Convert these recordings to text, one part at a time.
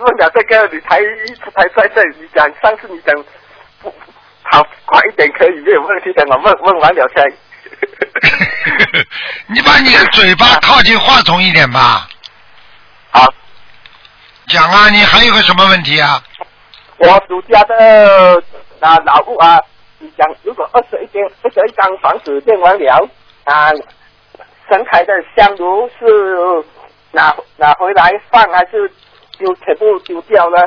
问了这个，你才在这里讲，上次你讲不跑快一点可以没有问题的，我问完了才。 你把你的嘴巴靠近话筒一点吧。 好。 讲啊，你还有个什么问题啊？ 我属家的老屋啊，你讲如果21张房子建完了啊，神台的香炉是拿回来放还是全部丢掉呢？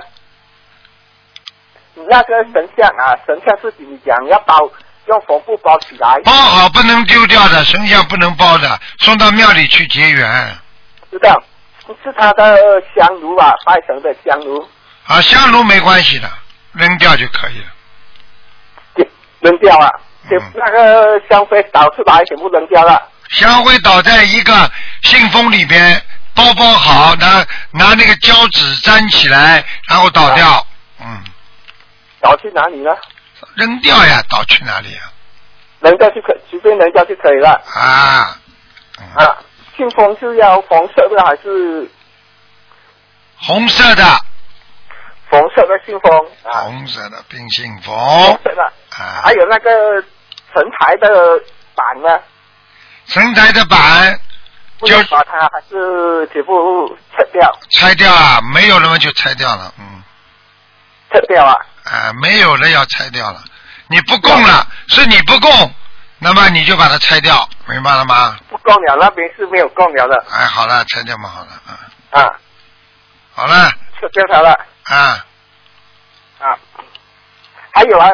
那个神像是你讲要包用缝布包起来， 包好不能丢掉的，神像不能包的，送到庙里去结缘。 知道，是他的香炉啊，拜神的香炉。 啊，香炉没关系的，扔掉就可以了。 扔掉啊，那个香灰倒出来全部扔掉了。 香灰倒在一个信封里边，包好，拿那个胶纸粘起来，然后倒掉。 倒去哪里呢？ 扔掉呀，倒去哪里呀？ 扔掉就随便扔掉就可以了。信封是要红色的还是？ 红色的。 红色的信封。 红色的冰信封。 红色的。还有那个神台的板呢？ 神台的板就把它还是全部拆掉。 拆掉啊，没有了嘛就拆掉了， 拆掉啊。 没有了要拆掉了，你不供了，是你不供，那么你就把它拆掉，明白了吗？ 不供了，那边是没有供了的。 好了，拆掉嘛，好了，好了， 拆掉它了。还有啊，